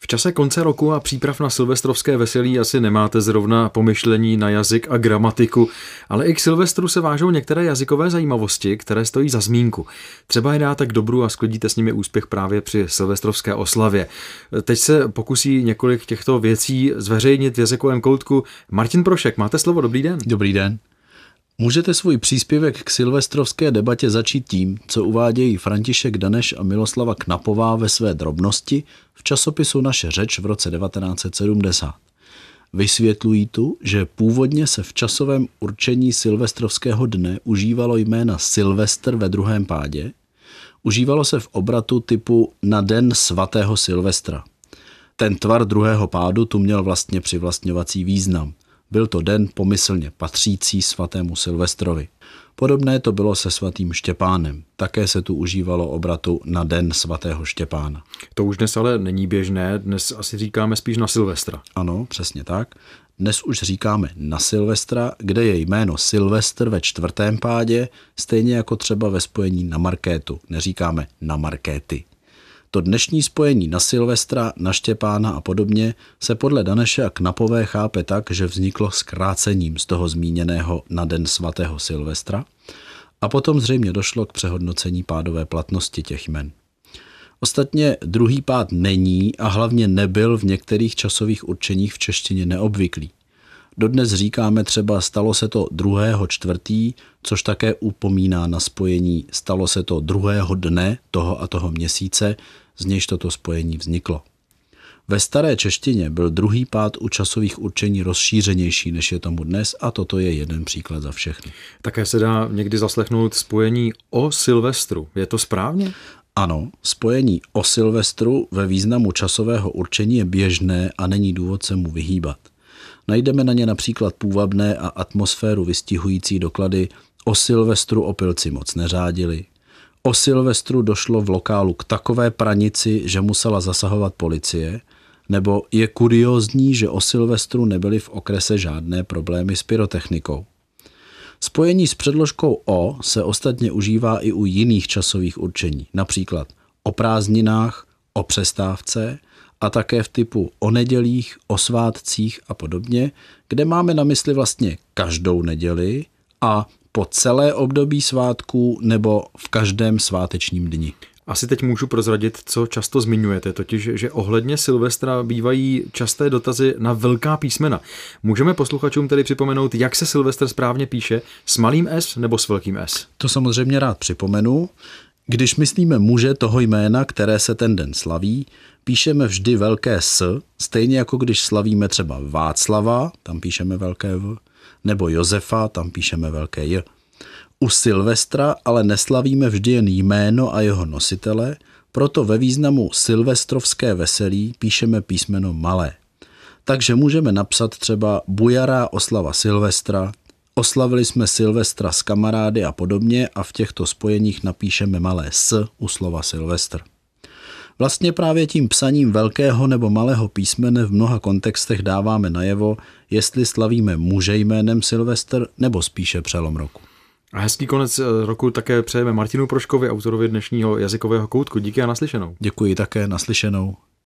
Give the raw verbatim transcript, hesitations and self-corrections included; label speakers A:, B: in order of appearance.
A: čase konce roku a příprav na silvestrovské veselí asi nemáte zrovna pomyšlení na jazyk a gramatiku, ale i k Silvestru se vážou některé jazykové zajímavosti, které stojí za zmínku. Třeba je dáte k dobru a sklidíte s nimi úspěch právě při silvestrovské oslavě. Teď se pokusí několik těchto věcí zveřejnit v jazykovém koutku Martin Prošek. Máte slovo, dobrý den.
B: Dobrý den. Můžete svůj příspěvek k silvestrovské debatě začít tím, co uvádějí František Daneš a Miloslava Knapová ve své drobnosti v časopisu Naše řeč v roce devatenáct set sedmdesát. Vysvětlují tu, že původně se v časovém určení silvestrovského dne užívalo jména Silvestr ve druhém pádě. Užívalo se v obratu typu na den svatého Silvestra. Ten tvar druhého pádu tu měl vlastně přivlastňovací význam. Byl to den pomyslně patřící svatému Silvestrovi. Podobné to bylo se svatým Štěpánem. Také se tu užívalo obratu na den svatého Štěpána.
A: To už dnes ale není běžné, dnes asi říkáme spíš na Silvestra.
B: Ano, přesně tak. Dnes už říkáme na Silvestra, kde je jméno Silvestr ve čtvrtém pádě, stejně jako třeba ve spojení na Markétu. Neříkáme na Markéty. To dnešní spojení na Silvestra, na Štěpána a podobně se podle Daneše a Knapové chápe tak, že vzniklo zkrácením z toho zmíněného na den svatého Silvestra a potom zřejmě došlo k přehodnocení pádové platnosti těch jmen. Ostatně druhý pád není a hlavně nebyl v některých časových určeních v češtině neobvyklý. Dodnes říkáme třeba stalo se to druhého čtvrtý, což také upomíná na spojení stalo se to druhého dne toho a toho měsíce, z nějž toto spojení vzniklo. Ve staré češtině byl druhý pád u časových určení rozšířenější, než je tomu dnes, a toto je jeden příklad za všechny.
A: Také se dá někdy zaslechnout spojení o Silvestru. Je to správně?
B: Ano, spojení o Silvestru ve významu časového určení je běžné a není důvod se mu vyhýbat. Najdeme na ně například půvabné a atmosféru vystihující doklady o Silvestru opilci moc neřádili. O Silvestru došlo v lokálu k takové pranici, že musela zasahovat policie, nebo je kuriózní, že o Silvestru nebyly v okrese žádné problémy s pyrotechnikou. Spojení s předložkou o se ostatně užívá i u jiných časových určení, například o prázdninách, o přestávce a také v typu o nedělích, o svátcích a podobně, kde máme na mysli vlastně každou neděli a po celé období svátků nebo v každém svátečním dni.
A: Asi teď můžu prozradit, co často zmiňujete, totiž, že ohledně Silvestra bývají časté dotazy na velká písmena. Můžeme posluchačům tedy připomenout, jak se Silvestr správně píše, s malým S nebo s velkým S?
B: To samozřejmě rád připomenu. Když myslíme muže toho jména, které se ten den slaví, píšeme vždy velké S, stejně jako když slavíme třeba Václava, tam píšeme velké V, nebo Josefa, tam píšeme velké J. U Silvestra ale neslavíme vždy jen jméno a jeho nositele, proto ve významu silvestrovské veselí píšeme písmeno malé. Takže můžeme napsat třeba bujará oslava Silvestra, oslavili jsme Silvestra s kamarády a podobně a v těchto spojeních napíšeme malé S u slova Silvestr. Vlastně právě tím psaním velkého nebo malého písmene v mnoha kontextech dáváme najevo, jestli slavíme muže jménem Silvestr nebo spíše přelom roku.
A: A hezký konec roku také přejeme Martinu Proškovi, autorovi dnešního jazykového koutku. Díky a naslyšenou.
B: Děkuji také, naslyšenou.